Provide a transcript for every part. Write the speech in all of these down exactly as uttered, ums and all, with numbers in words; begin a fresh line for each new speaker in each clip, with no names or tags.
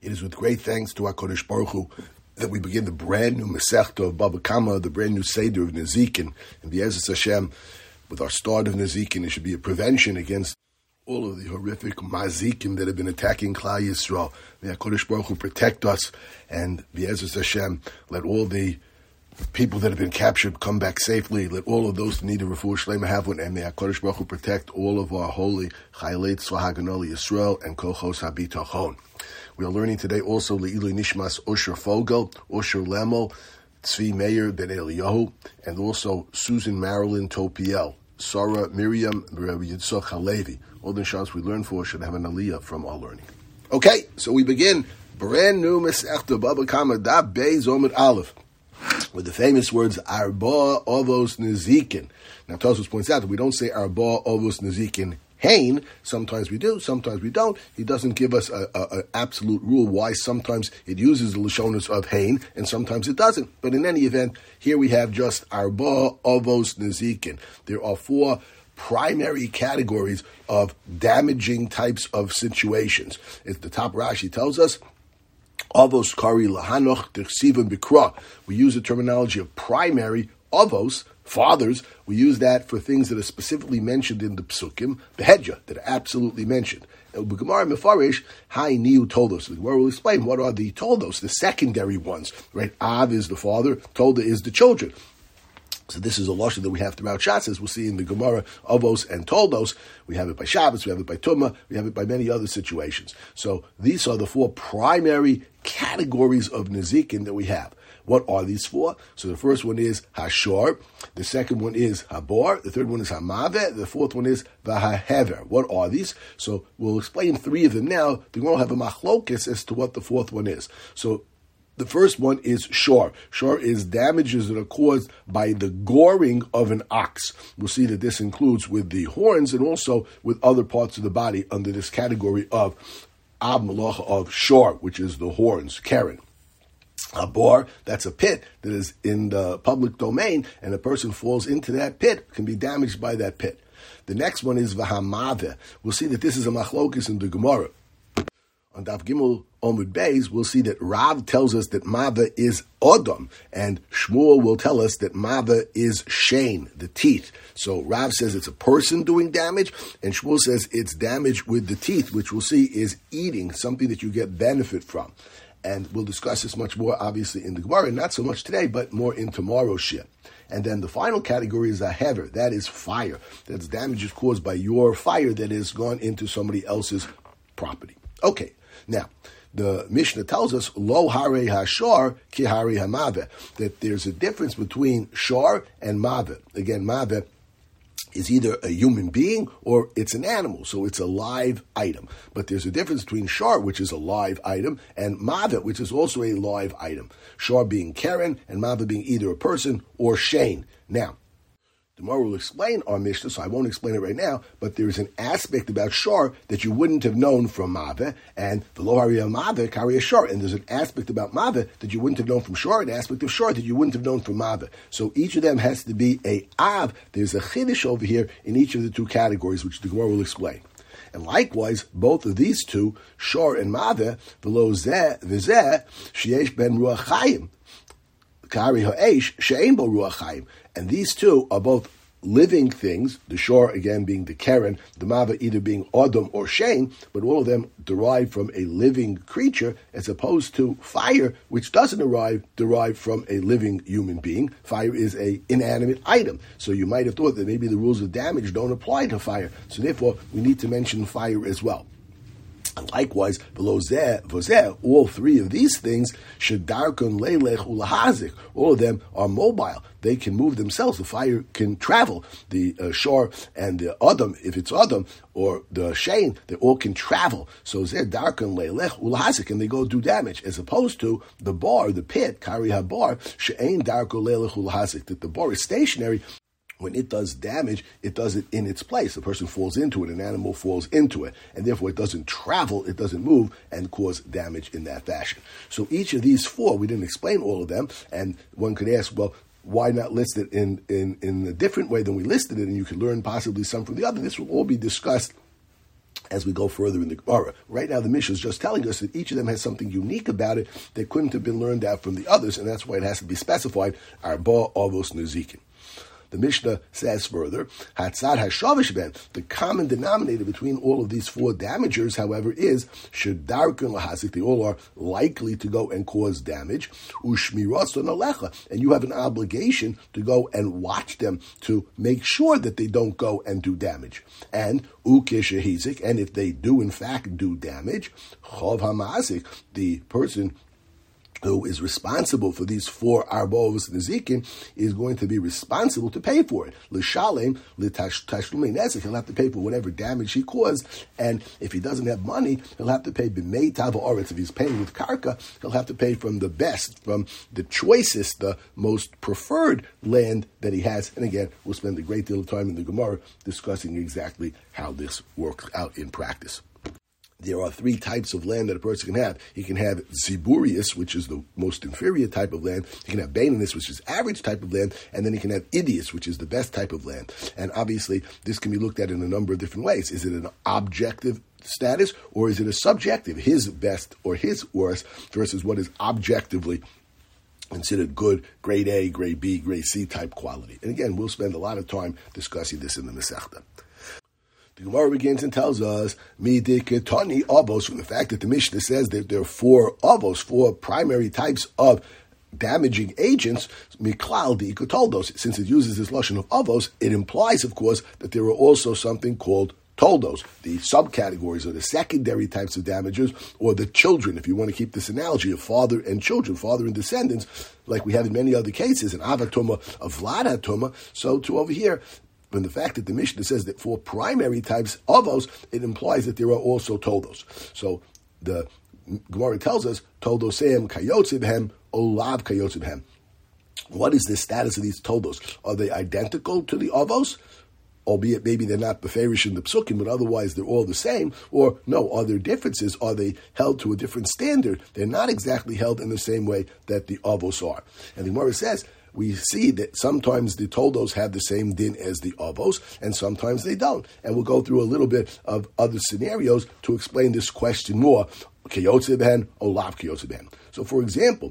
It is with great thanks to HaKadosh Baruch Hu that we begin the brand new Masechta of Baba Kama, the brand new Seder of Nezikin. And B'ezras Hashem, with our start of Nezikin, it should be a prevention against all of the horrific mazikim that have been attacking Klal Yisrael. May HaKadosh Baruch Hu protect us, and B'ezras Hashem, let all the people that have been captured come back safely. Let all of those that need a refuah shlema have one, and may HaKadosh Baruch Hu protect all of our holy Chaylei Tzva Haganah Yisrael and Kochos HaBitachon. We are learning today also Le'ilui Nishmas Osher Fogel, Osher Lemel, Tzvi Meir Ben Eliyahu, and also Susan Marilyn Topiel, Sarah Miriam Rabbi Yitzchak Halevi. All the shots we learn for should have an aliyah from our learning. Okay, so we begin brand new Masechta Baba Kama Daf Beis Omid Aleph with the famous words Arba Ovos Nezikin. Now Tosfos points out that we don't say Arba Ovos Nezikin Hain. Sometimes we do, sometimes we don't. He doesn't give us an absolute rule why sometimes it uses the Lashonos of Hain and sometimes it doesn't. But in any event, here we have just Arba Ovos Nezikin. There are four primary categories of damaging types of situations. At the top, Rashi tells us, Avos kari lahanoch d'chsiva bikra. We use the terminology of primary avos, fathers. We use that for things that are specifically mentioned in the psukim, behedja, that are absolutely mentioned. Gemara Mefarish, Hai Niu Toldos. The Gemara will explain what are the Toldos, the secondary ones. Right? Av is the father, Tolda is the children. So this is a lashon that we have throughout Shas, as we'll see in the Gemara, Avos and Toldos. We have it by Shabbos, we have it by Tumah, we have it by many other situations. So these are the four primary categories of Nezikin that we have. What are these four? So the first one is Hashor, the second one is Habor, the third one is Hamaveh, the fourth one is Vahahever. What are these? So we'll explain three of them now. The Gemara will have a machlokes as to what the fourth one is. So the first one is shor. Shor is damages that are caused by the goring of an ox. We'll see that this includes with the horns and also with other parts of the body under this category of ab malacha of shor, which is the horns, keren. A bor, that's a pit that is in the public domain, and a person falls into that pit, can be damaged by that pit. The next one is vahamaveh. We'll see that this is a machlokes in the Gemara. On Daf Gimel Omud Beis, we'll see that Rav tells us that Mava is Odom, and Shmuel will tell us that Mava is Shane, the teeth. So Rav says it's a person doing damage, and Shmuel says it's damage with the teeth, which we'll see is eating, something that you get benefit from. And we'll discuss this much more, obviously, in the Gemara, not so much today, but more in tomorrow's shir. And then the final category is a hever, that is fire. That's damages caused by your fire that has gone into somebody else's property. Okay. Now, the Mishnah tells us, Lo hare hashor ki hare hamaveh, that there's a difference between shor and maveh. Again, maveh is either a human being or it's an animal, so it's a live item. But there's a difference between shor, which is a live item, and maveh, which is also a live item. Shor being keren, and maveh being either a person or shane. Now, the Gemara will explain our Mishnah, so I won't explain it right now, but there's an aspect about Shor that you wouldn't have known from Maveh, and the Lo Hariya Maveh carry a Shor, and there's an aspect about Maveh that you wouldn't have known from Shor, an aspect of Shor that you wouldn't have known from Maveh. So each of them has to be a Av. There's a Chiddush over here in each of the two categories, which the Gemara will explain. And likewise, both of these two, Shor and Maveh, V'lo zeh v'zeh, sheyesh ben Ruach Chaim, Kari ha'esh, she'ein bo Ruach Chaim. And these two are both living things, the shor again being the keren, the mava either being Adam or Shane, but all of them derive from a living creature as opposed to fire, which doesn't arrive, derive from a living human being. Fire is an inanimate item. So you might have thought that maybe the rules of damage don't apply to fire. So therefore, we need to mention fire as well. And likewise, below zeh, vozeh, all three of these things, shedarkon leilech ulahazik, all of them are mobile. They can move themselves. The fire can travel. The uh, shor and the adam, if it's adam, or the shane, they all can travel. So zeh darkon leilech ulahazik, and they go do damage, as opposed to the bar, the pit, kari habar, she'ein darkon leilech ulahazik, that the bar is stationary. When it does damage, it does it in its place. A person falls into it, an animal falls into it, and therefore it doesn't travel, it doesn't move, and cause damage in that fashion. So each of these four, we didn't explain all of them, and one could ask, well, why not list it in, in, in a different way than we listed it, and you could learn possibly some from the other. This will all be discussed as we go further in the Gemara. Right now, the Mishnah is just telling us that each of them has something unique about it that couldn't have been learned out from the others, and that's why it has to be specified, Arba Avos Nezikin. The Mishnah says further, Hatzad HaShavish Ben, the common denominator between all of these four damagers, however, is Shedarkun Lahazik, they all are likely to go and cause damage, Ushmirason Alecha, and you have an obligation to go and watch them to make sure that they don't go and do damage. And Ukeshehizik, and if they do in fact do damage, Chov HaMazik, the person who is responsible for these four arbos nezikin is going to be responsible to pay for it. L'shalem l'tashlumei nezek, he'll have to pay for whatever damage he caused, and if he doesn't have money, he'll have to pay b'mei tav ha'aretz. If he's paying with karka, he'll have to pay from the best, from the choicest, the most preferred land that he has. And again, we'll spend a great deal of time in the Gemara discussing exactly how this works out in practice. There are three types of land that a person can have. He can have Ziburius, which is the most inferior type of land. He can have Baininus, which is average type of land. And then he can have Idius, which is the best type of land. And obviously, this can be looked at in a number of different ways. Is it an objective status, or is it a subjective, his best or his worst, versus what is objectively considered good, grade A, grade B, grade C type quality? And again, we'll spend a lot of time discussing this in the Masechta. The Gemara begins and tells us, Midiketani avos, from the fact that the Mishnah says that there are four avos, four primary types of damaging agents, Miklal the Ikotoldos. Since it uses this lashon of avos, it implies, of course, that there are also something called toldos, the subcategories or the secondary types of damagers, or the children, if you want to keep this analogy of father and children, father and descendants, like we have in many other cases, an avatoma, a vlad hatoma. So too over here, from the fact that the Mishnah says that for primary types of avos, it implies that there are also toldos. So the Gemara tells us, toldoseim kayotzibhem, olav kayotzibhem. What is the status of these toldos? Are they identical to the avos? Albeit maybe they're not beferish in the psukim, but otherwise they're all the same. Or no, are there differences? Are they held to a different standard? They're not exactly held in the same way that the avos are. And the Gemara says, we see that sometimes the toldos have the same din as the avos, and sometimes they don't. And we'll go through a little bit of other scenarios to explain this question more. Kiyotzeben, olav kiyotzeben. So, for example,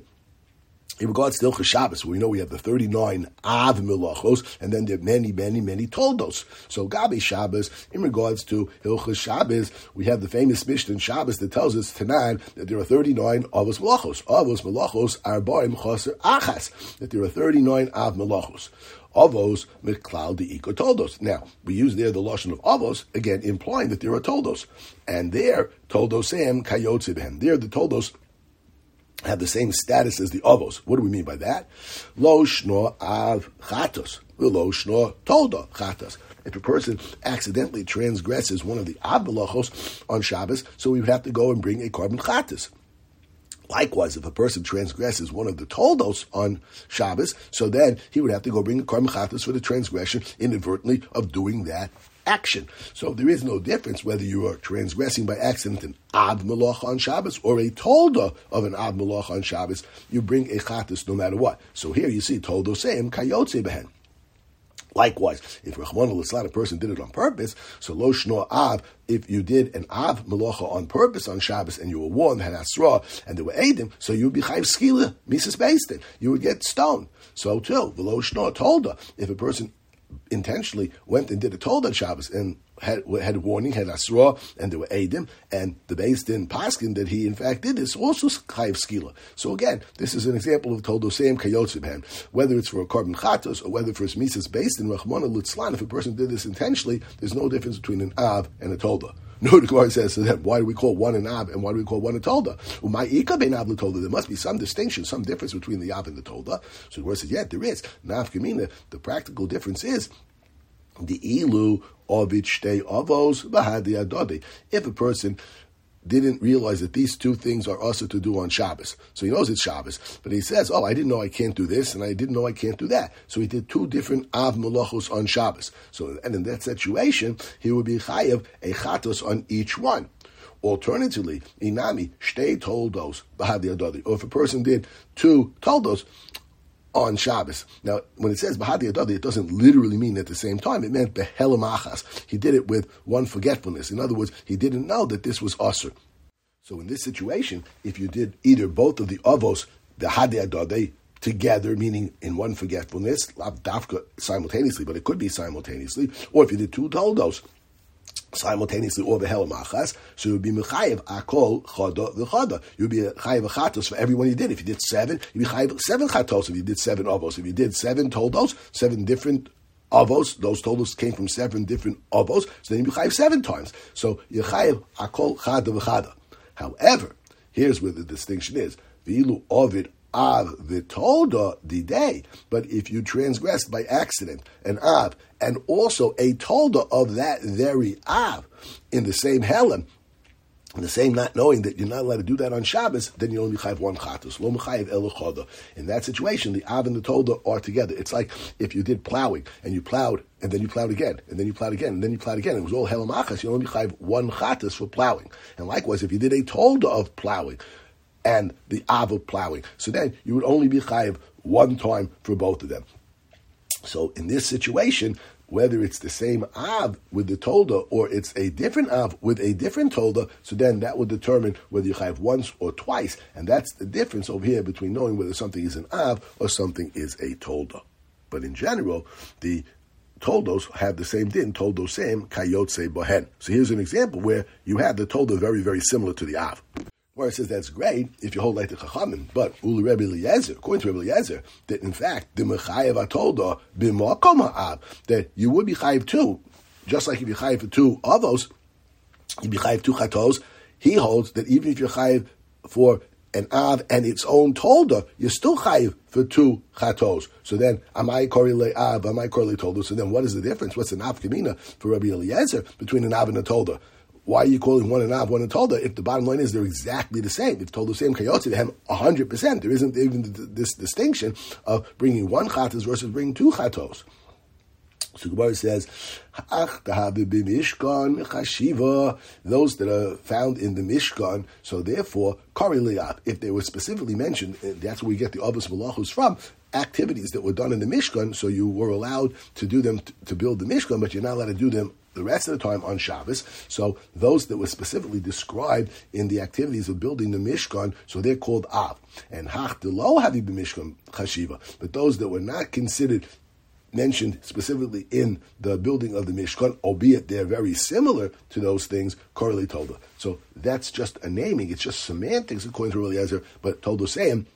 in regards to Hilchos Shabbos, we know we have the thirty-nine Av Melachos, and then there are many, many, many Toldos. So Gabi Shabbos, in regards to Hilchos Shabbos, we have the famous Mishnah in Shabbos that tells us tonight that there are thirty-nine Avos Melachos. Avos Melachos Arbaim Chaser Achas, that there are thirty-nine Av Melachos. Avos Miklal the Iko Toldos. Now, we use there the lashon of Avos, again implying that there are Toldos. And there, Toldosem Kayotzibhem. There, the Toldos have the same status as the avos. What do we mean by that? Lo shno av chatos. Lo shno tolda chatos. If a person accidentally transgresses one of the av melachos on Shabbos, so we would have to go and bring a carbon chatos. Likewise, if a person transgresses one of the toldos on Shabbos, so then he would have to go bring a carbon chatos for the transgression inadvertently of doing that action. So there is no difference whether you are transgressing by accident an Av Melach on Shabbos or a Tolda of an Av Melach on Shabbos. You bring a Chatas no matter what. So here you see Toldo Seim Kayotze Behen. Likewise, if Rachmana Litzlan, a person did it on purpose, so Lo Shno Av, if you did an Av Melacha on purpose on Shabbos and you were warned, had Asra, and there were Eidim, so you would be Chayv Skila, Mises Beistin. You would get stoned. So too, Lo Shno Tolda, if a person intentionally went and did a told on Shabbos and had had a warning, had asra, and there were edim, and the Beis Din paskin that he in fact did this, also chayiv skila. So again, this is an example of toldoseim kayotzibhen. Whether it's for a carbon chatos or whether for his misas Beis Din rachmana litzlan, if a person did this intentionally, there's no difference between an av and a tolda. No, the Gemara says, so then why do we call one an Av and why do we call one a Tolda? There must be some distinction, some difference between the Av and the Tolda. So the Gemara says, yeah, there is. Nafkamina, the practical difference is the Ilu Ovich Shtei Avos Bahadi Adodi. If a person didn't realize that these two things are also to do on Shabbos. So he knows it's Shabbos, but he says, oh, I didn't know I can't do this, and I didn't know I can't do that. So he did two different Av Melachos on Shabbos. So, and in that situation, he would be Chayav a Chatos on each one. Alternatively, Inami, Shtei Toldos, Bahadi Adodi. Or if a person did two Toldos on Shabbos. Now, when it says Bahadi Adadi, it doesn't literally mean at the same time. It meant Behelam Achas. He did it with one forgetfulness. In other words, he didn't know that this was Asr. So in this situation, if you did either both of the Avos, the Hadi Adadi, together, meaning in one forgetfulness, lav dafka simultaneously, but it could be simultaneously, or if you did two toldos simultaneously, or behelam achas, so you would be mechayev akol chada v'chada. You would be chayev chatos for everyone you did. If you did seven, you'd be chayev seven chatos. If you did seven avos, if you did seven toldos, seven different avos, those toldos came from seven different avos, so then you'd be chayev seven times. So you're chayev akol chada v'chada. However, here's where the distinction is: v'ilu ovid Av v'tolda diday, but if you transgressed by accident an Av and also a tolda of that very Av in the same Helen, in the same not knowing that you're not allowed to do that on Shabbos, then you only chayav one chatos. Lo mechayev elo choda. In that situation, the Av and the tolda are together. It's like if you did plowing and you plowed and then you plowed again and then you plowed again and then you plowed again. It was all helam achas. You only chayav one chatos for plowing. And likewise, if you did a tolda of plowing and the Av of plowing, so then you would only be chayiv one time for both of them. So in this situation, whether it's the same Av with the tolda or it's a different Av with a different tolda, so then that would determine whether you chayiv once or twice, and that's the difference over here between knowing whether something is an Av or something is a tolda. But in general, the toldos have the same din, toldo same, kayotse bohen. So here's an example where you have the tolda very, very similar to the Av. Where it says that's great if you hold like the Chachamim, but Uli Rebbe Eliezer, according to Rebbe Eliezer, that in fact the Mechayev Atolda b'makom ha'av, that you would be chayiv two, just like if you're chayiv for two avos, you'd be chayiv two chatos. He holds that even if you're chayiv for an av and its own tolda, you're still chayiv for two chatos. So then, amai kori le av, amai kori le tolda. So then, what is the difference? What's the nafkamina for Rebbe Eliezer between an av and a tolda? Why are you calling one an Av, one a Tolda, if the bottom line is they're exactly the same? If Tolda same Kayotzi, they have one hundred percent. There isn't even this distinction of bringing one Chatos versus bringing two Chatos. So Gemara says, those that are found in the Mishkan, so therefore, Kari Li'av, if they were specifically mentioned, that's where we get the Avos Malachos from, activities that were done in the Mishkan, so you were allowed to do them to, to build the Mishkan, but you're not allowed to do them the rest of the time on Shabbos. So those that were specifically described in the activities of building the Mishkan, so they're called Av. And Hach Delo Havi B'Mishkan Chashiva. But those that were not considered mentioned specifically in the building of the Mishkan, albeit they're very similar to those things, Koreli Tolda. So that's just a naming, it's just semantics according to Eliezer, but Tolda saying,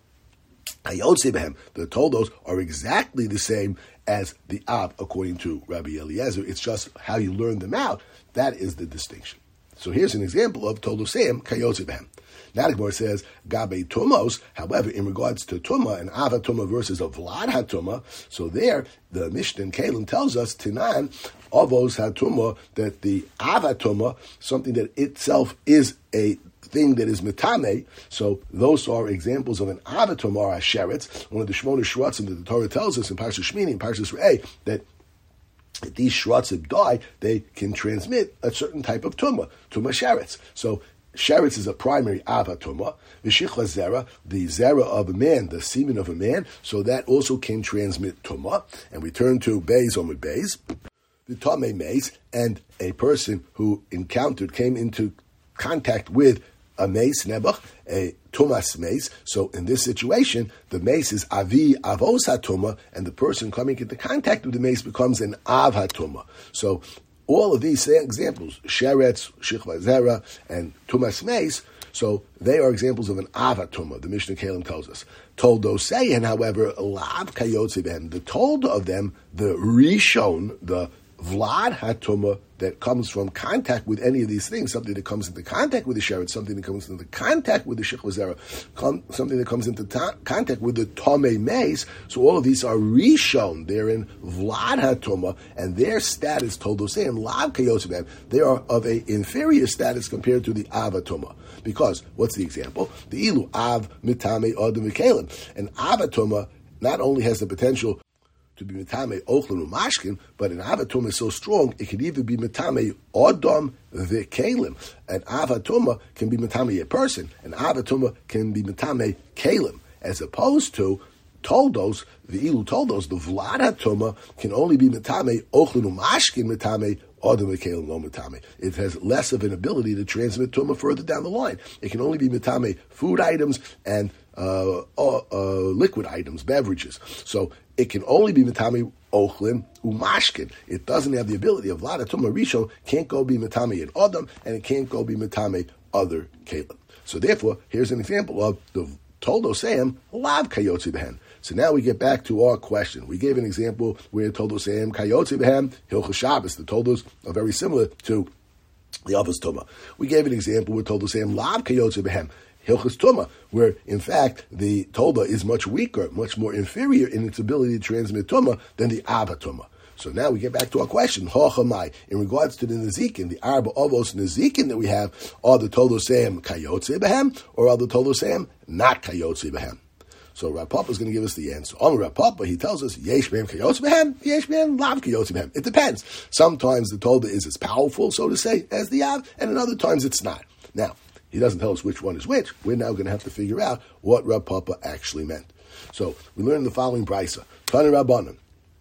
the toldos are exactly the same as the Av, according to Rabbi Eliezer. It's just how you learn them out. That is the distinction. So here's an example of toldoseim kayotze behem. Now the Gemara says, Gabe Tumos, however, in regards to Tumah, and Ava Tumah versus a Vlad HaTumah, so there, the Mishnah in Kalim tells us, Tinan, Avos HaTumah, that the Ava Tumah, something that itself is a thing that is metame, so those are examples of an avatum or a sheretz, one of the shmona shratzim that the Torah tells us in Parshas Shmini, in Parshas Re'eh, that if these shratzim die, they can transmit a certain type of tumah, tumah sheretz. So sheretz is a primary avatumah, v'shichla zera, the zera of a man, the semen of a man, so that also can transmit tumah. And we turn to Beis Omid Beis, the Tamei Meis, and a person who encountered, came into contact with a mace, nebuch, a tumas mace. So in this situation, the mace is avi avos hatuma, and the person coming into contact with the mace becomes an av hatuma. So all of these examples, sheretz, shichva zera, and tumas mace, so they are examples of an av hatuma. The Mishnah Kalim tells us. Toldosein, however, lav kayotze behem. The told of them, the rishon, the Vlad HaTumah that comes from contact with any of these things, something that comes into contact with the sheretz, something that comes into contact with the shichva zera, something that comes into ta- contact with the Tomei Meis. So all of these are reshon. They're in Vlad HaTumah, and their status, Toldoseim, Lav Kayosebem, they are of an inferior status compared to the Av HaTumah. Because, what's the example? The Ilu Av Mitame Odom V'Kelim. And Av HaTumah not only has the potential to be metame ochlin umashkin, but an avatum is so strong it could either be metame odom v'kelim. An avatuma can be metame a person, an avatuma can be metame kelim, as opposed to toldos, the ilu toldos, the vlad hatuma can only be metame ochlin umashkin metame. It has less of an ability to transmit tumah further down the line. It can only be metame food items and uh, uh, uh, liquid items, beverages. So it can only be metame ochlin umashkin. It doesn't have the ability of vlad tumah rishon. Can't go be metame in adam, and it can't go be metame other kalim. So therefore, here's an example of the toldo sayim lav kayotzi behen. So now we get back to our question. We gave an example where toldos sayim kayotzi behen hilchos Shabbos. The toldos are very similar to the Avos Tumah. We gave an example where toldos sayim lav kayotzi behen hilchos Tumah, where in fact the tolda is much weaker, much more inferior in its ability to transmit Tumah than the Ava Tumah. So now we get back to our question. Hochamai, in regards to the Nezikin, the Arba Avos Nezikin that we have, are the toldos sayim kayotzi behem, or are the toldos sayim not kayotzi behem? So Rav Papa is going to give us the answer. On Rav Papa, he tells us, Yesh behem kayotzi behem, Yesh behem lav kayotzi behem. It depends. Sometimes the tolda is as powerful, so to say, as the Av, and in other times it's not. Now, he doesn't tell us which one is which. We're now going to have to figure out what Rav Papa actually meant. So we learn the following brisa. Tana Rabbanan.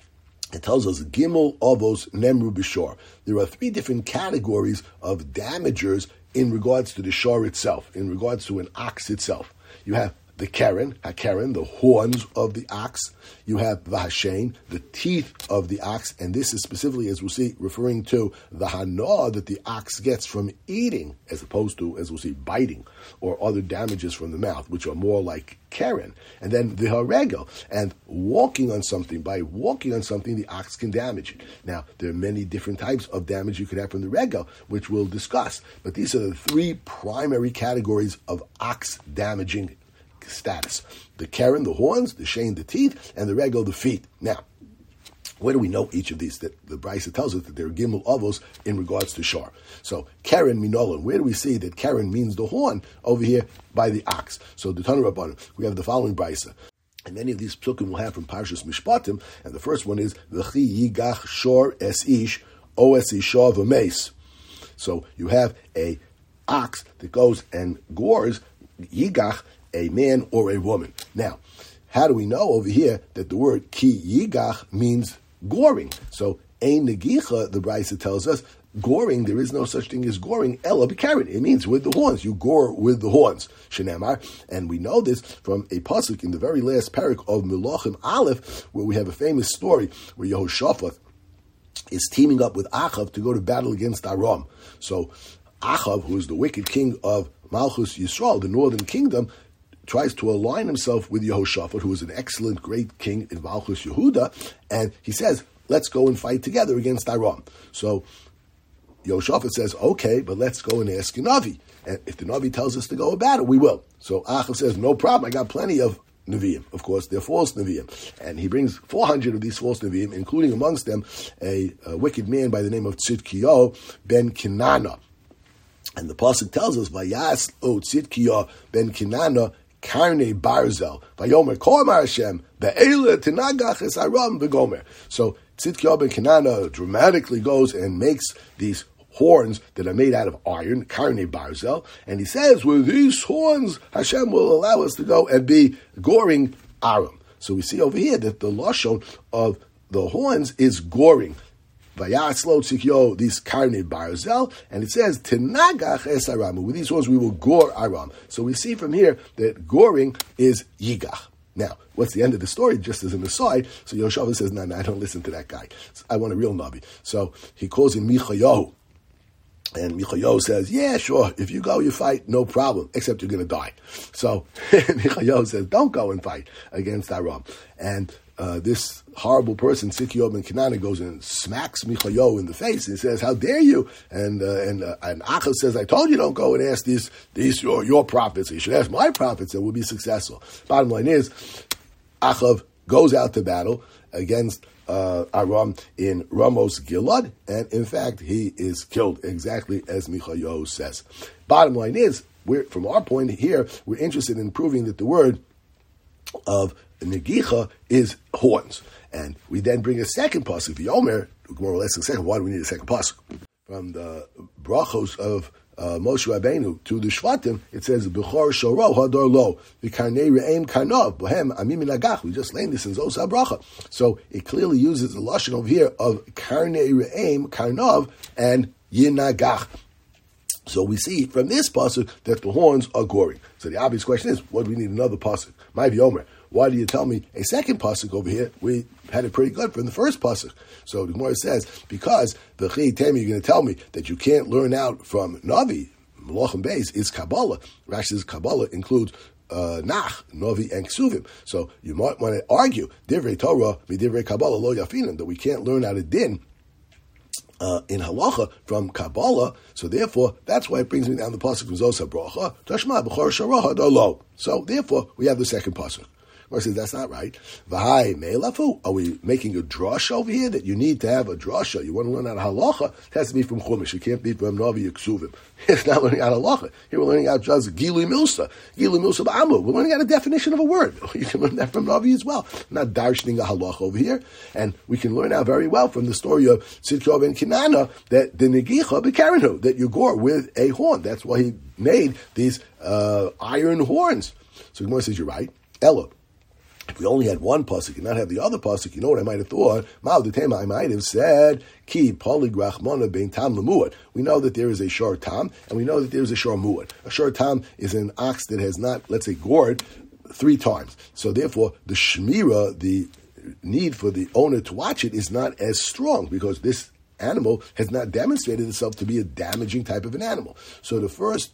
It tells us, Gimel Avos Nemru B'Shor. There are three different categories of damagers in regards to the shor itself, in regards to an ox itself. You have the keren, hakeren, the horns of the ox. You have the hashen, the teeth of the ox, and this is specifically, as we'll see, referring to the hana that the ox gets from eating, as opposed to, as we'll see, biting, or other damages from the mouth, which are more like keren. And then the haregel, and walking on something. By walking on something, the ox can damage it. Now, there are many different types of damage you could have from the regel, which we'll discuss. But these are the three primary categories of ox damaging status. The keren, the horns, the shein, the teeth, and the regel, the feet. Now, where do we know each of these? That the Brisa tells us that they're gimel avos in regards to shor. So keren minolan. Where do we see that keren means the horn over here by the ox? So the Tana Rabbanan, we have the following Brisa. And many of these psukim we'll have from Parshas Mishpatim, and the first one is v'chi yigach shor es ish o es isha v'meis. So you have a ox that goes and gores yigach, a man or a woman. Now, how do we know over here that the word ki yigach means goring? So, ein negicha, the Brisa tells us, goring, there is no such thing as goring, ela b'karen. It means with the horns. You gore with the horns. Shenemar. And we know this from a pasuk in the very last parak of Melachim Aleph, where we have a famous story where Yehoshaphat is teaming up with Achav to go to battle against Aram. So, Achav, who is the wicked king of Malchus Yisrael, the northern kingdom, tries to align himself with Yehoshaphat, who is an excellent, great king in Malchus Yehuda, and he says, let's go and fight together against Aram. So Yehoshaphat says, okay, but let's go and ask a Navi. And if the Navi tells us to go about it, we will. So Achav says, no problem, I got plenty of Nevi'im. Of course, they're false Nevi'im. And he brings four hundred of these false Nevi'im, including amongst them a, a wicked man by the name of Tzidkiyahu ben Kenana. And the pasuk tells us, Vayas o Tzidkiyahu ben Kenana Karne Barzel, Vayomer Kormar Hashem, Be'ele Tinagach Es Aram V'Gomer. So Tzidkiyahu ben Kenana dramatically goes and makes these horns that are made out of iron, Karne Barzel, and he says, with these horns, Hashem will allow us to go and be goring Aram. So we see over here that the lashon of the horns is goring. Vayaslo Tzidkiyahu, these Karne Barzel, and it says, Tinagach Es Aram. With these horns we will gore Aram. So we see from here that goring is Yigach. Now, what's the end of the story? Just as an aside, so Yehoshaphat says, no, no, I don't listen to that guy. I want a real Navi. So he calls him Michayahu. And Michayahu says, yeah, sure, if you go, you fight, no problem, except you're going to die. So Michayahu says, don't go and fight against Aram. And uh, this horrible person, Tzidkiyahu ben Kenana, goes and smacks Michayahu in the face and says, how dare you? And uh, and, uh, and Achav says, I told you don't go and ask these, these your, your prophets. You should ask my prophets and we'll be successful. Bottom line is, Achav goes out to battle against Uh, Aram in Ramos Gilad, and in fact, he is killed exactly as Michayahu says. Bottom line is, we're, from our point here, we're interested in proving that the word of Negicha is horns. And we then bring a second pasuk, the Omer, more or less a second. Why do we need a second pasuk? From the brachos of uh, Moshe Rabbeinu to the Shvatim, it says, B'chor shoro hador lo, v'karnei re'em karnov, bohem amim minagach. We just learned this in Zos HaBracha. So it clearly uses the lashon over here of karnei re'em karnov and yinagach. So we see from this pasuk that the horns are goring. So the obvious question is, what do we need another pasuk? My v'yomer. Why do you tell me a second pasuk over here? We had it pretty good from the first pasuk. So the Gemara says, because the Chi Temi, you're going to tell me that you can't learn out from Navi, Malachim Beis, is Kabbalah. Rashi says Kabbalah includes uh, Nach, Navi, and Ksuvim. So you might want to argue, Divrei Torah, Divrei Kabbalah, Lo Yafinim, that we can't learn out of Din Uh, in halacha from Kabbalah, so therefore that's why it brings me down the pasuk from Zos HaBracha. Tashma b'chor sharaha dalo. So therefore we have the second pasuk. Gemara says that's not right. V'hai me'elafu. Are we making a drasha over here that you need to have a drasha? You want to learn out of halacha? It has to be from Chumash. It can't be from Navi Ksuvim. It's not learning out of halacha. Here we're learning out just Gilui Milsa. Gilui Milsa ba'amu. We're learning out a definition of a word. You can learn that from Navi as well. We're not darshaning a halacha over here. And we can learn out very well from the story of Tzidkov and Kinana that the Negicha b'Karenhu, that you gore with a horn. That's why he made these uh, iron horns. So Gemara says, you're right. Ella. If we only had one pasuk and not have the other pasuk, you know what I might have thought? I might have said, Ki poligrachmona bein tam lemuad. We know that there is a shor tam, and we know that there is a shor muad. A shor tam is an ox that has not, let's say, gored three times. So therefore, the shmira, the need for the owner to watch it, is not as strong because this animal has not demonstrated itself to be a damaging type of an animal. So the first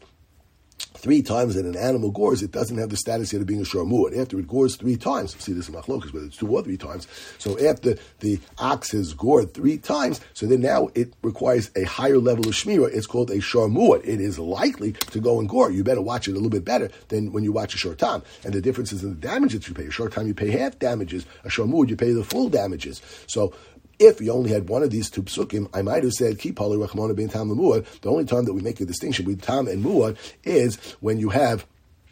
three times that an animal gores, it doesn't have the status yet of being a shor muad. After it gores three times, see this in Machlokas, whether it's two or three times. So after the ox has gored three times, so then now it requires a higher level of shmira. It's called a shor muad. It is likely to go and gore. You better watch it a little bit better than when you watch a shor tam. And the difference is in the damage that you pay. A shor tam you pay half damages. A shor muad you pay the full damages. So if you only had one of these two psukim, I might have said, Ki pali rachmona bein tam lemuad. The only time that we make a distinction between tam and muad is when you have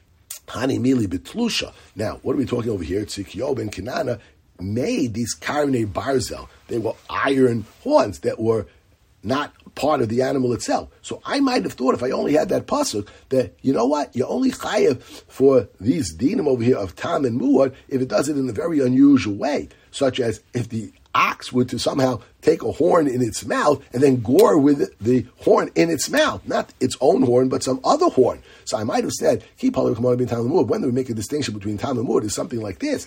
hani mili betlusha. Now, what are we talking over here? Tzidkov and Kinana made these karnei barzel. They were iron horns that were not part of the animal itself. So I might have thought, if I only had that pasuk, that, you know what, you're only chayev for these dinim over here of tam and muad if it does it in a very unusual way, such as if the ox were to somehow take a horn in its mouth and then gore with the horn in its mouth, not its own horn, but some other horn. So I might have said, when we make a distinction between tam and muad is something like this.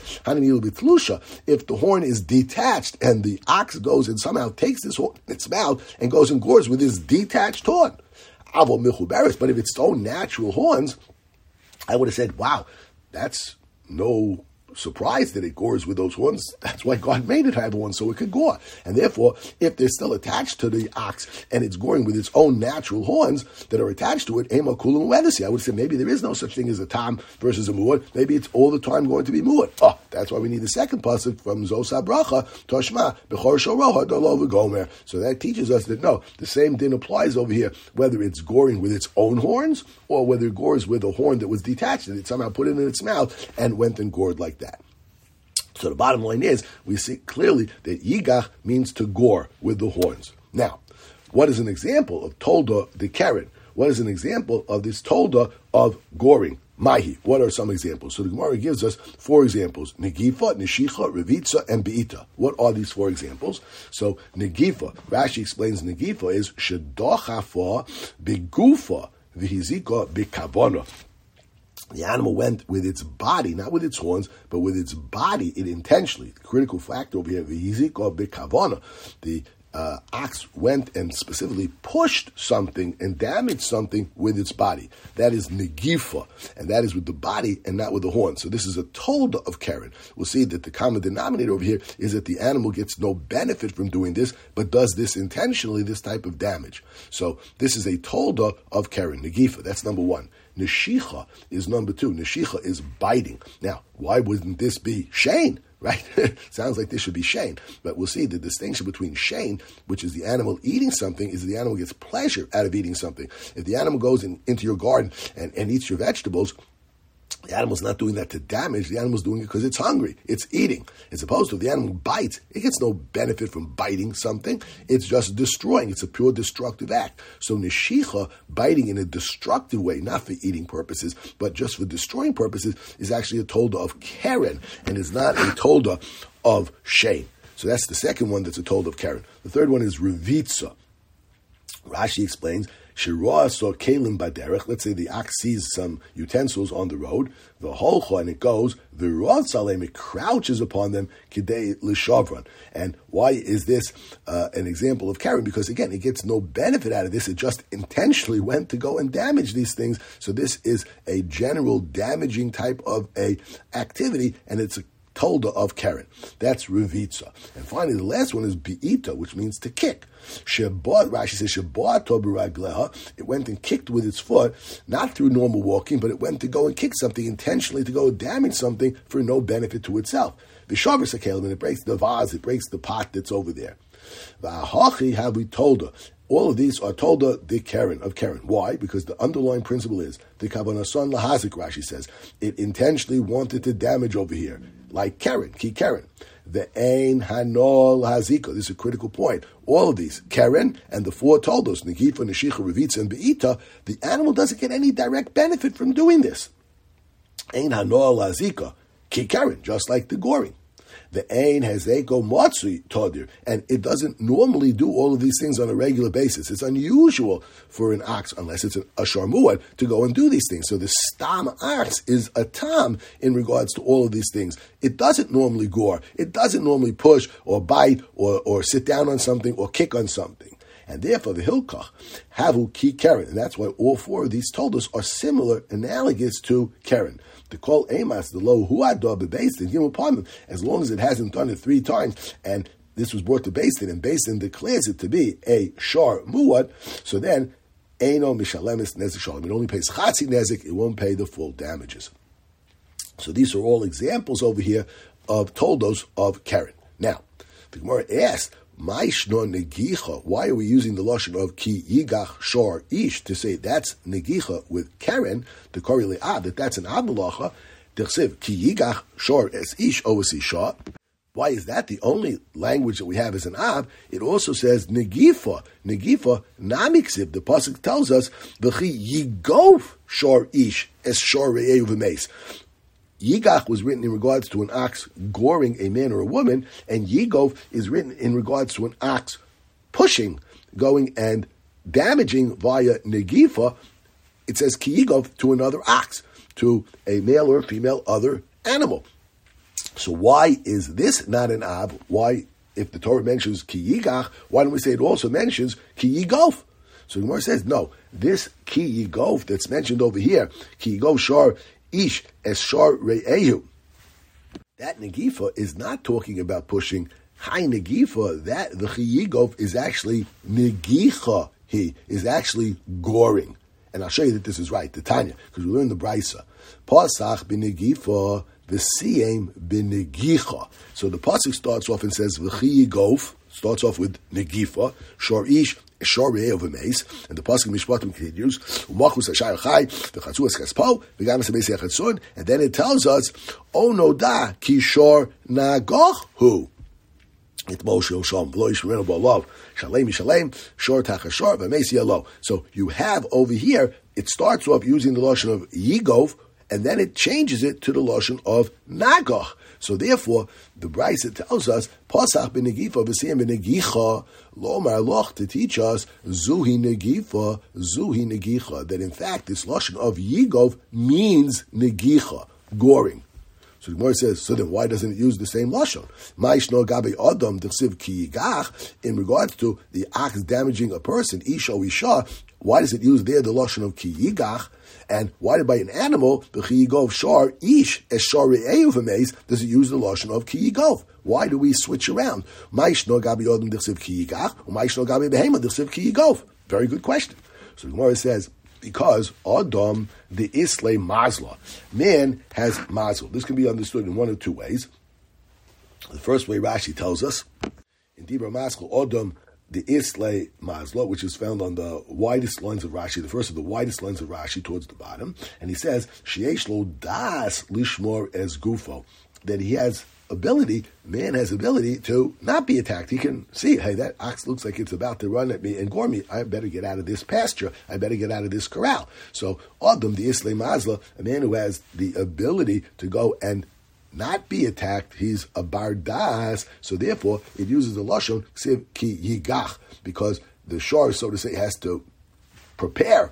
If the horn is detached and the ox goes and somehow takes this horn in its mouth and goes and gores with his detached horn. But if it's its own natural horns, I would have said, wow, that's no surprised that it gores with those horns. That's why God made it have one, so it could gore. And therefore, if they're still attached to the ox and it's goring with its own natural horns that are attached to it, ema kulam wedesi. I would say maybe there is no such thing as a tam versus a muad. Maybe it's all the time going to be muad. Oh, that's why we need the second pasuk from Zos HaBracha, Toshma, B'chor shoroha dalo v'gomer. So that teaches us that no, the same thing applies over here, whether it's goring with its own horns or whether it gores with a horn that was detached and it somehow put it in its mouth and went and gored like that. So the bottom line is, we see clearly that yigach means to gore with the horns. Now, what is an example of tolda de keren? What is an example of this tolda of goring? Mahi. What are some examples? So the Gemara gives us four examples. Negifa, Neshicha, Revitza, and Be'ita. What are these four examples? So Negifa, Rashi explains Negifa is Shedochafa Begufa Vihizika Bekavona. The animal went with its body, not with its horns, but with its body, it intentionally. The critical factor over here, v'hizika b'kavana. The uh, ox went and specifically pushed something and damaged something with its body. That is negifa, and that is with the body and not with the horn. So this is a tolda of keren. We'll see that the common denominator over here is that the animal gets no benefit from doing this, but does this intentionally, this type of damage. So this is a tolda of keren, negifa. That's number one. Neshicha is number two. Neshicha is biting. Now, why wouldn't this be Shane? Right? Sounds like this should be Shane. But we'll see the distinction between Shane, which is the animal eating something, is the animal gets pleasure out of eating something. If the animal goes in, into your garden and, and eats your vegetables, The animal's not doing that to damage. The animal's doing it because it's hungry. It's eating. As opposed to if the animal bites, it gets no benefit from biting something. It's just destroying. It's a pure destructive act. So neshicha, biting in a destructive way, not for eating purposes, but just for destroying purposes, is actually a tolda of keren, and is not a tolda of shame. So that's the second one that's a tolda of keren. The third one is revitza. Rashi explains, Shirah saw kalim baderech. Let's say the ox sees some utensils on the road. The holcha, and it goes. The rotzalem, it crouches upon them. Kidei l'shavran. And why is this uh, an example of keren? Because again, it gets no benefit out of this. It just intentionally went to go and damage these things. So this is a general damaging type of a activity, and it's a tolda of keren. That's revitza. And finally, the last one is be'ita, which means to kick. Shabbat, Rashi says, Shabbat toberagleha. It went and kicked with its foot, not through normal walking, but it went to go and kick something intentionally, to go damage something for no benefit to itself. Vishavas hakelim, and it breaks the vase, it breaks the pot that's over there. V'ahachi have we tolda. All of these are tolda de keren, of keren. Why? Because the underlying principle is the kavanason lahazik. Rashi says it intentionally wanted to damage over here, like keren, ki keren. The ein hanol haziko. This is a critical point. All of these, keren and the four toldos, negifa, neshicha, revitza, and beita, the animal doesn't get any direct benefit from doing this. Ein hanol haziko, ki keren, just like the goring. The ein has eko matsui todir, and it doesn't normally do all of these things on a regular basis. It's unusual for an ox, unless it's a, a sharmuad, to go and do these things. So the stam ox is a tam in regards to all of these things. It doesn't normally gore. It doesn't normally push or bite or, or sit down on something or kick on something. And therefore, the hilkach havu ki keren, and that's why all four of these told us are similar, analogous to keren. To call emas the lo huadah bebeis din, give upon them, as long as it hasn't done it three times, and this was brought to Beis Din, and Beis Din declares it to be a shar muad, so then eino mishalemis nezik shalom. It only pays chatzi nezik; it won't pay the full damages. So these are all examples over here of toldos of keren. Now, the Gemara asked, why are we using the lashon of ki yigach shor ish to say that's negicha with keren, to korrelate ad, that that's an abulacha, d'chsev ki yigach shor es ish ovas isha? Why is that the only language that we have as an ab? It also says negifa, negifa namiksiv. The pasuk tells us v'chi yigof shor ish es shor re'eu v'meis. Yigach was written in regards to an ox goring a man or a woman, and Yigov is written in regards to an ox pushing, going and damaging via Negifa. It says Ki Yigov to another ox, to a male or female other animal. So why is this not an Ab? Why, if the Torah mentions Ki Yigach, why don't we say it also mentions Ki Yigov? So the Gemara says, no, this Ki Yigov that's mentioned over here, Ki Yigov Shar Ish Eshar Re'ehu. That Negifa is not talking about pushing. High Negifa, that the Chiyigov is actually Negicha. He is actually goring. And I'll show you that this is right, the Tanya, because we learned the Brisa. Pasach b'Negifa, v'siyem b'Negicha. So the pasuk starts off and says v'chiyigov, starts off with Negifa, Shor Ish, Shor Re'ehu v'meis, and the pasuk Mishpatim continues, Umachus ha'shayach chai, v'chatzu es-chespo, v'gam es-beis ha'chatzun, and then it tells us, O noda ki shor nagoch hu. It Moshe Osham, v'lo yishmerenu ba'olav, shalem yishalem, shor tachashor, v'meis yalo. So you have over here, it starts off using the lashon of Yigov, and then it changes it to the lashon of Nagoch. So therefore, the Brisa tells us, Pasach b'negifa v'siyem b'negicha, lomar loch, to teach us, zuhi negifa, zuhi negicha, that in fact this lashon of Yigov means negicha, goring. So the Gemara says, so then why doesn't it use the same lashon? Ma'ishno gabe adam d'chsiv ki yigach, in regards to the ox damaging a person, ish o isha, why does it use there the lashon of ki yigach? And why by an animal, the ki yigov shar ish es shar re'ehu v'meis, does it use the lashon of ki yigov? Why do we switch around? Ma'ishno gabe adam d'chsiv ki yigach, or ma'ishno gabe behema d'chsiv ki yigov? Very good question. So the Gemara says, because Adam the Isle Mazla, man has Mazl. This can be understood in one of two ways. The first way Rashi tells us, in Dibra Maskal Adam the Islay Mazla, which is found on the widest lines of Rashi, the first of the widest lines of Rashi towards the bottom, and he says, Sheyesh lo das lishmor es gufo, that he has ability, man has ability to not be attacked. He can see, hey, that ox looks like it's about to run at me and gore me. I better get out of this pasture. I better get out of this corral. So, Adam, the Islay Mazla, a man who has the ability to go and not be attacked, he's a bardas, so therefore it uses the lashon ksiv ki yigach, because the shor, so to say, has to prepare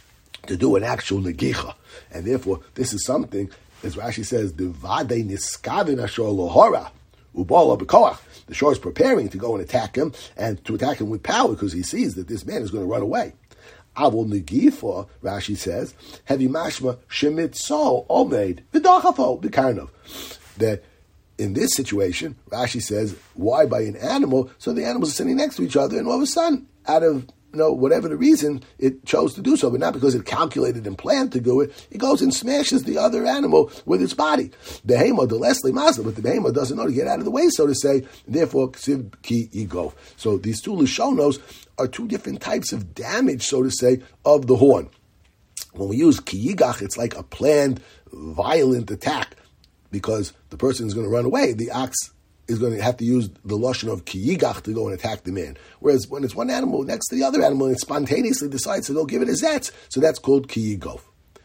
to do an actual negicha, and therefore this is something, as Rashi says, the vade niskavin ashor lohora ubala b'koach. The shor is preparing to go and attack him, and to attack him with power, because he sees that this man is going to run away. Avol negifa, Rashi says, heavy mashma shemitzo omeid v'dachafo b'karnov. That in this situation, Rashi says, why by an animal? So the animals are sitting next to each other, and all of a sudden, out of you know whatever the reason, it chose to do so, but not because it calculated and planned to do it. It goes and smashes the other animal with its body. Behema, the Leslie Mazda, but the behema doesn't know to get out of the way, so to say. Therefore, ksiv ki yigo. So these two lishonos are two different types of damage, so to say, of the horn. When we use ki yigach, it's like a planned, violent attack, because the person is going to run away. The ox is going to have to use the lashon of ki yigach to go and attack the man. Whereas when it's one animal next to the other animal, and it spontaneously decides to go give it a zetz, so that's called ki yigof.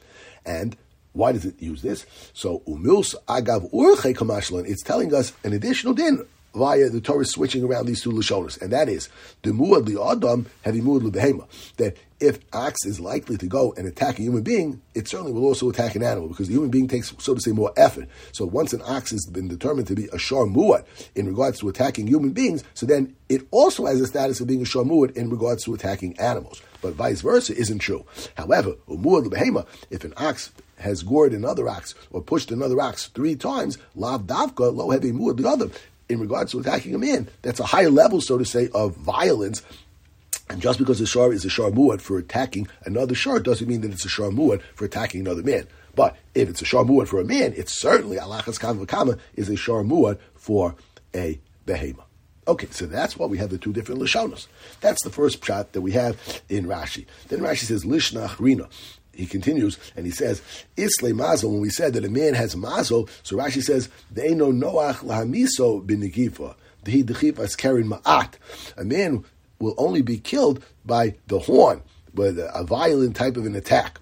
And why does it use this? So umils agav urche kamashlan, it's telling us an additional din via the Torah switching around these two lashonos, and that is the muad li adam heavy muad li behema. That if ox is likely to go and attack a human being, it certainly will also attack an animal, because the human being takes, so to say, more effort. So once an ox has been determined to be a shar muad in regards to attacking human beings, so then it also has a status of being a shar muad in regards to attacking animals. But vice versa isn't true. However, umuad li behema, if an ox has gored another ox or pushed another ox three times, lav davka lo heavy muad li adam, in regards to attacking a man, that's a higher level, so to say, of violence. And just because a shar is a shar muad for attacking another shar doesn't mean that it's a shar muad for attacking another man. But if it's a shar muad for a man, it's certainly, alachas kam v'kama, is a shar muad for a behema. Okay, so that's why we have the two different lashonos. That's the first pshat that we have in Rashi. Then Rashi says, lishnach rina. He continues, and he says, Islay mazel, when we said that a man has mazel, so Rashi says, De'eno noach lahamiso b'negifa, dehi dechifas karin ma'at. A man will only be killed by the horn, with a violent type of an attack.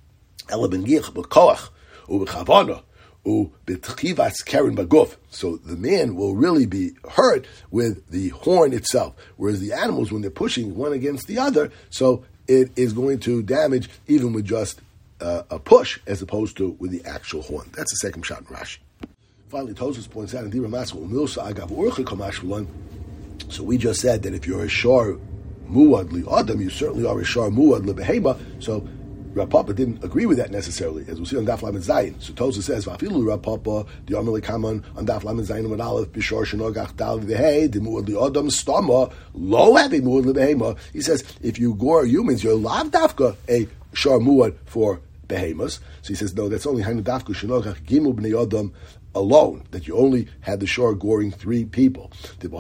Ela b'ngich b'koach, u'b'chavana, u'b'techivas karin b'guf. So the man will really be hurt with the horn itself, whereas the animals, when they're pushing one against the other, so it is going to damage even with just uh, a push, as opposed to with the actual horn. That's the second shot in Rashi. Finally, Tosfos points out in Dibra Maskal Umilsa Agav Urcha Kamashvalan. So we just said that if you're a shar muad li adam, you certainly are a shar muad li behema. So Rav Papa didn't agree with that necessarily, as we'll see on Daf Lamed Zayin. So Tosfos says, "Vafilu Rav Papa the Amali Kaman on Daf Lamed Zayin with Aleph Bishor Shenogach Dal Vehei the muad li adam stama lo heavy muad li behema." He says, if you gore humans, you're lav dafka a shar muad for behemas. So he says, no, that's only hainu dafka shenogach gimu bnei adam alone, that you only had the shor goring three people. Then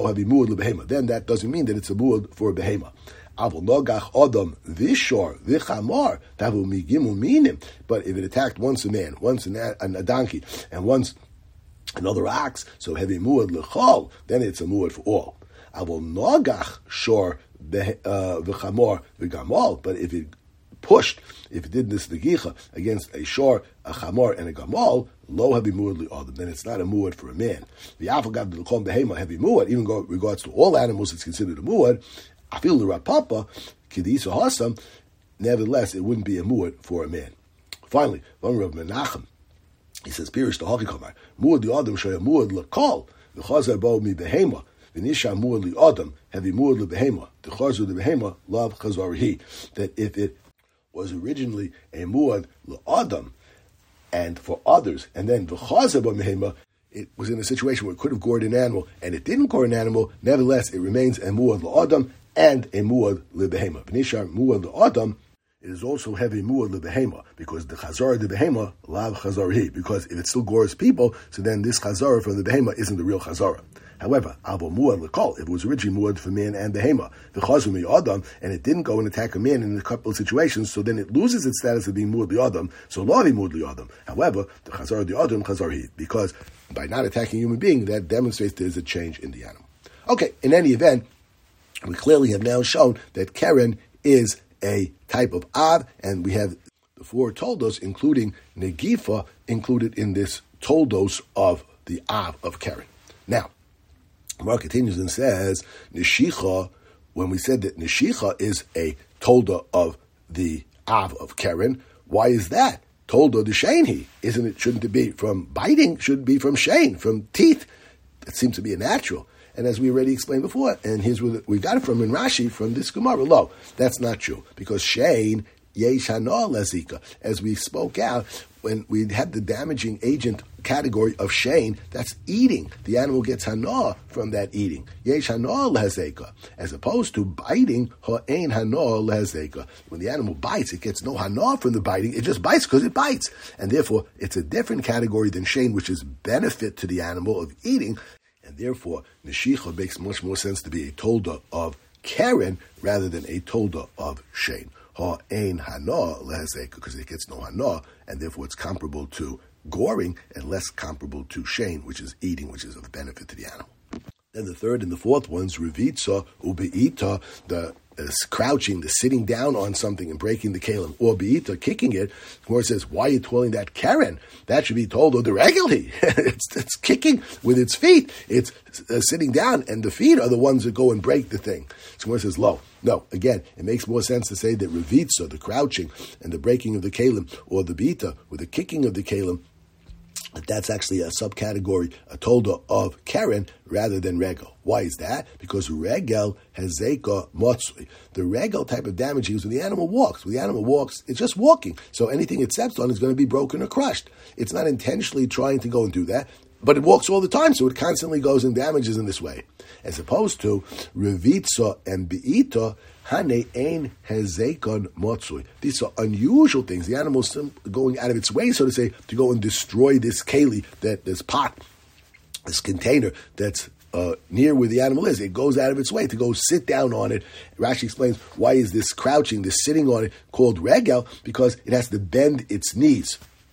that doesn't mean that it's a muad for a behema. But if it attacked once a man, once a, a donkey, and once another ox, so heavy muad lechol, then it's a muad for all. But if it pushed, if it did this negicha against a shor, a chamor, and a gamal, lo heavy muad li adam, then it's not a muad for a man. The afagav l'chom behema heavy muad, even in regards to all animals, it's considered a muad. Afil l'rapapa kidisa hasam, nevertheless, it wouldn't be a muad for a man. Finally, one Rav Menachem, he says, Pirish the Hachikamar, muad li adam shoya muad l'kol, v'chazar bo mi behema. V'nisha muad li adam heavy muad li behema. The chazu the behema lav chazarihi. That if it was originally a muad l'adam, and for others, and then v'chazer b'mehema, it was in a situation where it could have gored an animal, and it didn't gore an animal, nevertheless, it remains a muad l'adam and a muad l'behema. V'nishar muad l'adam it is also heavy muad lebehema, because the chazara de behema lav chazarhi, because if it still gores people, so then this chazara from the behema isn't the real chazara. However, avo muad lekol, if it was originally muad for man and behema, v'chazu mi'adam, and it didn't go and attack a man in a couple of situations, so then it loses its status of being muad li'adam, so lavi muad li'adam. However, the chazara de adam chazarhi, because by not attacking a human being, that demonstrates there is a change in the animal. Okay, in any event, we clearly have now shown that Keren is a type of Av, and we have the four toldos, including Negifa, included in this toldos of the Av of Keren. Now, Mar continues and says, Nishicha, when we said that Nishicha is a tolda of the Av of Keren, why is that? Tolda de Sheinhi, isn't it? Shouldn't it be from biting? Should be from Shein, from teeth. That seems to be a natural. And as we already explained before, and here's where we got it from in Rashi, from this Gemara. Lo, that's not true, because Shein yesh hana lezika. As we spoke out, when we had the damaging agent category of Shein, that's eating. The animal gets hana from that eating. Yesh hana lezika, as opposed to biting. Ha'ein hana lezika. When the animal bites, it gets no hana from the biting. It just bites because it bites, and therefore it's a different category than Shein, which is benefit to the animal of eating. And therefore, Neshicha makes much more sense to be a tolda of Keren rather than a tolda of Shein. Ha-ein hana lehezeka, because it gets no hana, and therefore it's comparable to goring and less comparable to Shein, which is eating, which is of benefit to the animal. Then the third and the fourth ones, Revitza, Ubeita, the uh, crouching, the sitting down on something and breaking the kalim, or Beita, kicking it. Where it says, why are you twirling that Keren? That should be told, or the regularly. it's, it's kicking with its feet. It's uh, sitting down, and the feet are the ones that go and break the thing. So where it says, lo. No, again, it makes more sense to say that Revitza, the crouching and the breaking of the kalim, or the Beita, or the kicking of the kalim, that's actually a subcategory, a tolda of Keren, rather than regel. Why is that? Because regel has zeka motzui. The regel type of damage is when the animal walks. When the animal walks, it's just walking. So anything it steps on is going to be broken or crushed. It's not intentionally trying to go and do that, but it walks all the time, so it constantly goes and damages in this way. As opposed to Revitza and Beita, Hane ein hezekon motzui. These are unusual things. The animal's going out of its way, so to say, to go and destroy this keli, that this pot, this container that's uh, near where the animal is. It goes out of its way to go sit down on it. Rashi explains why is this crouching, this sitting on it, called regel, because it has to bend its knees.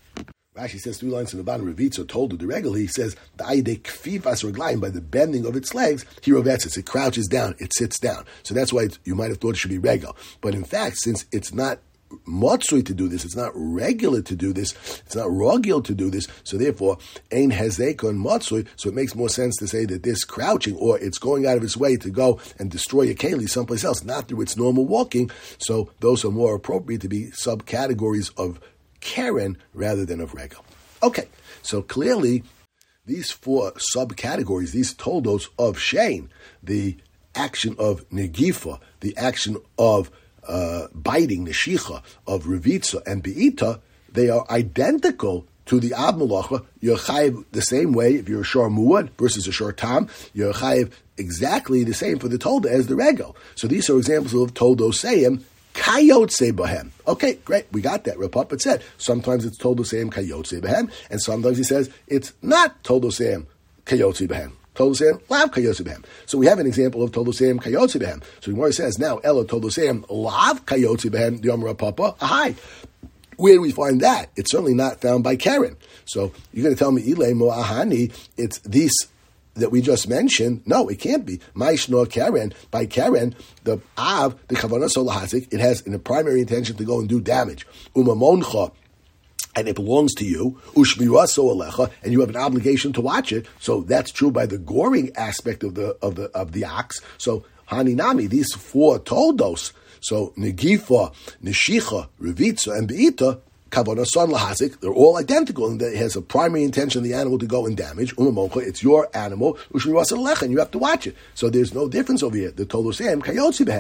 Rashi says three lines in the bottom. Revitza told to the regel. He says the aide kfifas reglaim, by the bending of its legs. He rovetzes. It crouches down. It sits down. So that's why it's, you might have thought it should be regel. But in fact, since it's not motzui to do this, it's not regular to do this, it's not rogil to do this. So therefore, ein hezekon motzui. So it makes more sense to say that this crouching, or it's going out of its way to go and destroy a keli someplace else, not through its normal walking. So those are more appropriate to be subcategories of Keren rather than of regel. Okay, so clearly these four subcategories, these toldos of Shein, the action of Negifa, the action of uh, biting, Neshicha, of Revitza and Beita, they are identical to the Av Malacha. You're chayiv the same way if you're a Shor Muad versus a Shor Tam. You're chayiv exactly the same for the tolda as the regel. So these are examples of toldoseim, Kayotse Bahem. Okay, great. We got that. Rav Papa said sometimes it's Toldoseim Kayotse Bahem, and sometimes he says it's not Toldoseim Kayotse Bahem. Toldoseim Lav Kayotse Bahem. So we have an example of Toldoseim Kayotse Bahem. So the Gemara says now Ella Toldoseim Lav Kayotse Bahem. The Rav Papa. Ahai. Where do we find that? It's certainly not found by Keren. So you're going to tell me Ilay Mo'ahani, it's these that we just mentioned. No, it can't be. Maishno Keren, by Keren, the Av, the Kavanah Solahazik, it has in a primary intention to go and do damage. Umamoncha, and it belongs to you. Ushmiraso Alecha, and you have an obligation to watch it. So that's true by the goring aspect of the of the of the ox. So Haninami, these four toldos, so Negifa, Neshicha, Revitza, and Beita, Kavanah son lahazik, they're all identical, and it has a primary intention of the animal to go and damage. Umamoncha, it's your animal. Ushmiraso Alecha, and you have to watch it. So there's no difference over here. The toldoseim kayotzi behen.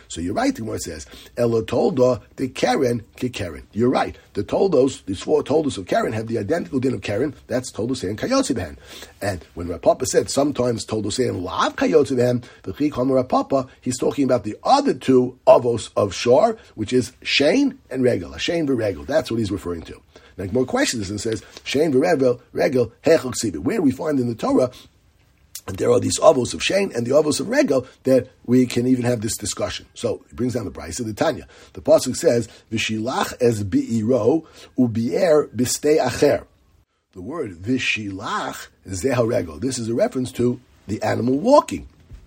So you're right, the Gemara says, Elo tolda de Keren ke Keren. You're right. The toldos, these four toldos of Keren have the identical din of Keren. That's toldos and kayotze behen. And when Rav Papa said sometimes toldos and lav kayotze behen, the Chikam Rav Papa, he's talking about the other two avos of Shor, which is Shein and Regel. A Shein v'Regel. That's what he's referring to. Now, more questions and says, Shein v'Regel, Regel, hechel ksiva. Where we find in the Torah, and there are these avos of Shein and the avos of Regel that we can even have this discussion. So it brings down the Brisa of the Tanya. The pasuk says, "V'shilach es bi'iro ubi'er b'stei acher." The word "v'shilach" is zeha Regel. This is a reference to the animal walking.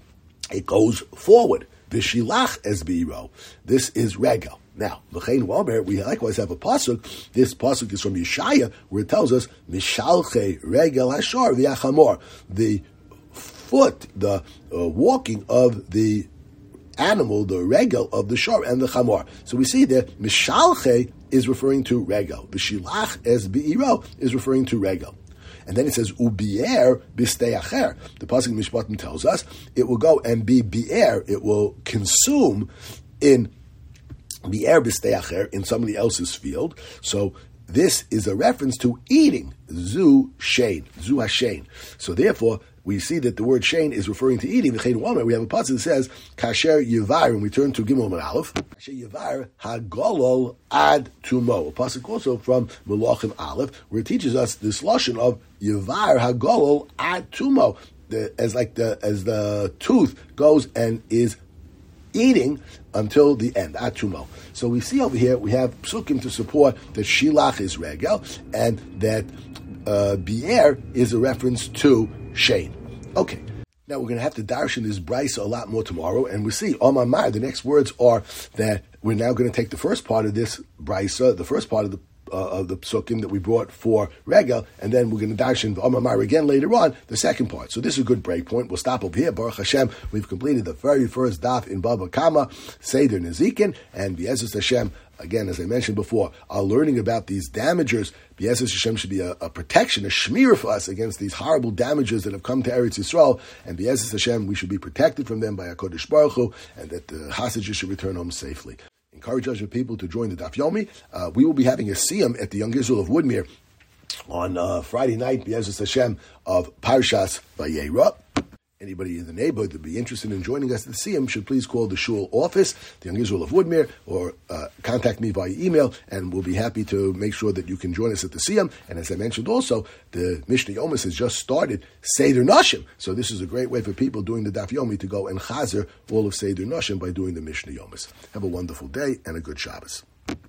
It goes forward. V'shilach es bi'iro. This is Regel. Now, l'chein wamer, we likewise have a pasuk. This pasuk is from Yeshaya, where it tells us, "Mishalche Regel hashar v'yachamor." The foot, the uh, walking of the animal, the regel of the shor and the chamor. So we see that mishalche is referring to regel. B'shilach es bi'iro is referring to regel. And then it says ubier b'stei acher. The pasuk in Mishpatim tells us it will go and be bi'er. It will consume in bi'er b'stei acher in somebody else's field. So this is a reference to eating. Zu shein, zu hashein. So therefore, we see that the word shein is referring to eating. We have a passage that says, Kasher Yevar, and we turn to Gimel and Aleph, Kasher Yevar Hagolol Ad Tumo. A passage also from Melachim Aleph, where it teaches us this lashon of Yevar Hagolol Ad Tumo, the, as like the as the tooth goes and is eating until the end, Atumo. So we see over here, we have psukim to support that Shilach is Regel, and that uh, Bi'er is a reference to Shein. Okay, now we're going to have to darshan this brisa a lot more tomorrow, and we see, Omar Mar, the next words are that we're now going to take the first part of this brisa, the first part of the Uh, of the psukim that we brought for Regel, and then we're going to darshan Omar Mar again later on, the second part. So this is a good break point. We'll stop over here. Baruch Hashem, we've completed the very first daf in Bava Kama, Seder Nezikin, and B'ezras Hashem, again, as I mentioned before, are learning about these damagers. B'ezras Hashem should be a, a protection, a shmir for us against these horrible damages that have come to Eretz Yisrael, and B'ezras Hashem, we should be protected from them by HaKadosh Baruch Hu, and that the hostages should return home safely. Encourage other people to join the Daf Yomi. Uh, we will be having a siyum at the Young Israel of Woodmere on uh, Friday night, B'ezras Hashem, of Parshas Vayera. Anybody in the neighborhood that would be interested in joining us at the siyum should please call the shul office, the Young Israel of Woodmere, or uh, contact me via email, and we'll be happy to make sure that you can join us at the siyum. And as I mentioned also, the Mishnah Yomis has just started Seder Noshim. So this is a great way for people doing the Daf Yomi to go and chazer all of Seder Noshim by doing the Mishnah Yomis. Have a wonderful day and a good Shabbos.